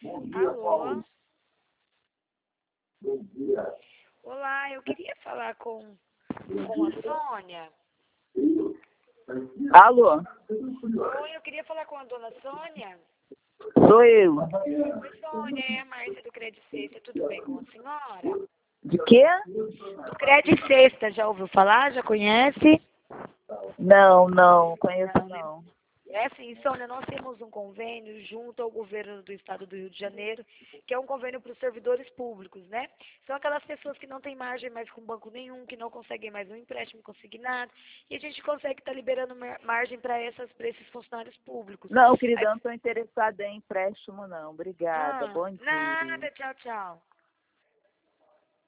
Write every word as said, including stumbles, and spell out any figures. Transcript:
Alô? Olá, eu queria falar com, com a Sônia. Alô? Oi, eu queria falar com a dona Sônia. Sou eu. Oi, Sônia, é a Márcia do Crédito Sexta, tudo bem com a senhora? De quê? Do Crédito Sexta, já ouviu falar? Já conhece? Não, não, conheço não. É assim, Sônia, nós temos um convênio junto ao governo do estado do Rio de Janeiro, que é um convênio para os servidores públicos, né? São aquelas pessoas que não têm margem mais com banco nenhum, que não conseguem mais um empréstimo consignado, e a gente consegue estar liberando margem para essas, para esses funcionários públicos. Não, querida, Aí, eu não estou interessada em empréstimo não. Obrigada, ah, bom dia. nada, tchau, tchau.